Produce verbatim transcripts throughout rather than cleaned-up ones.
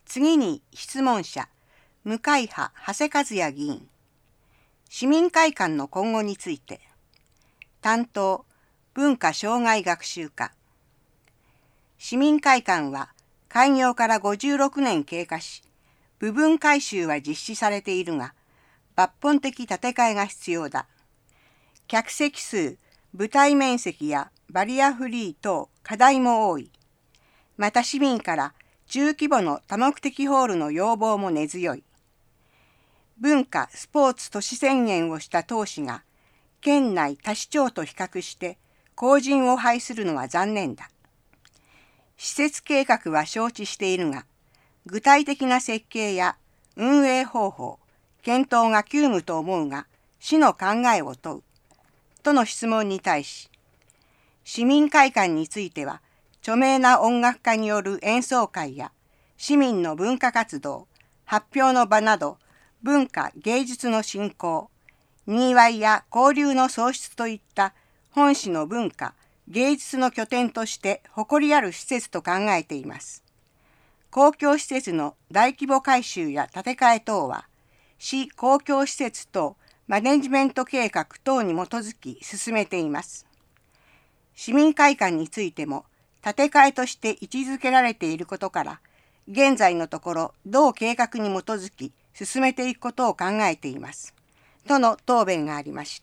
次に質問者、向会派長谷和也議員。市民会館の今後について。担当、文化障害学習課。市民会館は開業からごじゅうろくねん経過し、部分改修は実施されているが、抜本的建て替えが必要だ。客席数、舞台面積やバリアフリー等課題も多い。また市民から中規模の多目的ホールの要望も根強い。文化・スポーツ都市宣言をした当市が、県内他市町と比較して公人を配するのは残念だ。施設計画は承知しているが、具体的な設計や運営方法、検討が急務と思うが、市の考えを問う。との質問に対し、市民会館については、著名な音楽家による演奏会や市民の文化活動、発表の場など文化芸術の振興、にぎわいや交流の創出といった本市の文化、芸術の拠点として誇りある施設と考えています。公共施設の大規模改修や建て替え等は、市公共施設等マネジメント計画等に基づき進めています。市民会館についても、建て替えとして位置づけられていることから、現在のところ同計画に基づき進めていくことを考えています。との答弁がありました。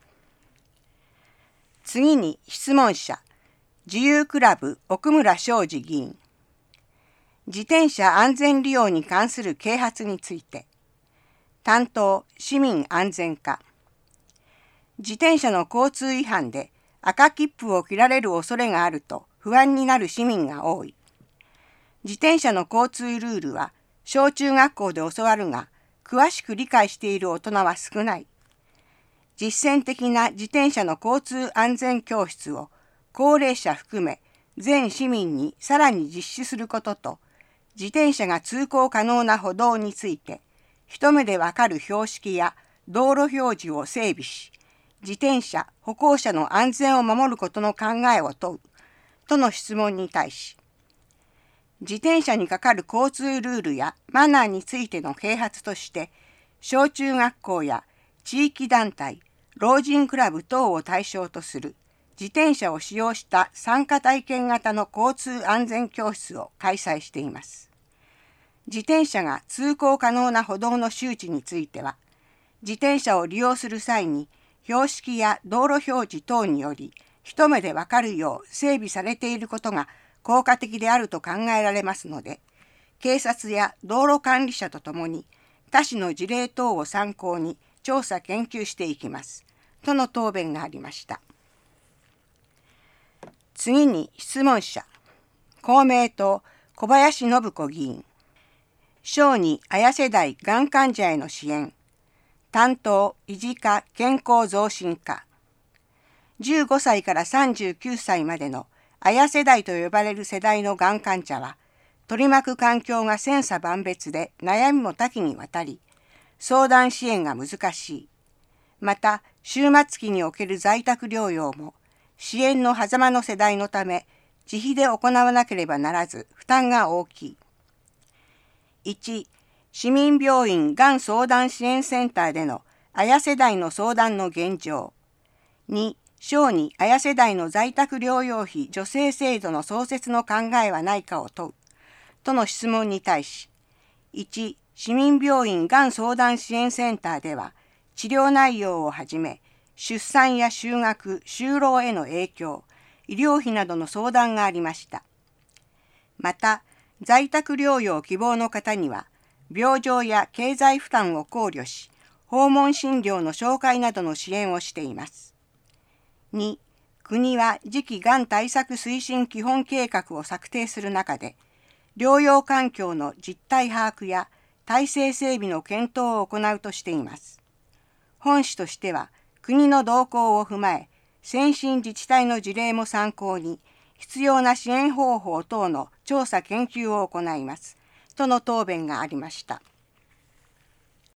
次に質問者、自由クラブ奥村昌司議員。自転車安全利用に関する啓発について。担当、市民安全課。自転車の交通違反で赤切符を切られる恐れがあると不安になる市民が多い。自転車の交通ルールは小中学校で教わるが、詳しく理解している大人は少ない。実践的な自転車の交通安全教室を高齢者含め全市民にさらに実施することと、自転車が通行可能な歩道について、一目でわかる標識や道路表示を整備し、自転車・歩行者の安全を守ることの考えを問う、との質問に対し、自転車にかかる交通ルールやマナーについての啓発として、小中学校や地域団体、老人クラブ等を対象とする自転車を使用した参加体験型の交通安全教室を開催しています。自転車が通行可能な歩道の周知については、自転車を利用する際に標識や道路表示等により一目でわかるよう整備されていることが効果的であると考えられますので、警察や道路管理者とともに他市の事例等を参考に調査研究していきます。との答弁がありました。次に質問者、公明党小林信子議員。小児・綾世代がん患者への支援。担当、医事課健康増進課。じゅうごさいからさんじゅうきゅうさいまでの綾世代と呼ばれる世代のがん患者は、取り巻く環境が千差万別で悩みも多岐にわたり、相談支援が難しい。また、終末期における在宅療養も、支援の狭間の世代のため、自費で行わなければならず、負担が大きい。いち、市民病院がん相談支援センターでの綾世代の相談の現状。に、小児・綾世代の在宅療養費助成制度の創設の考えはないかを問う。との質問に対し、いち、市民病院がん相談支援センターでは、治療内容をはじめ、出産や就学・就労への影響、医療費などの相談がありました。また、在宅療養希望の方には、病状や経済負担を考慮し、訪問診療の紹介などの支援をしています。に、国は次期がん対策推進基本計画を策定する中で、療養環境の実態把握や体制整備の検討を行うとしています。本市としては、国の動向を踏まえ、先進自治体の事例も参考に、必要な支援方法等の調査研究を行います。との答弁がありました。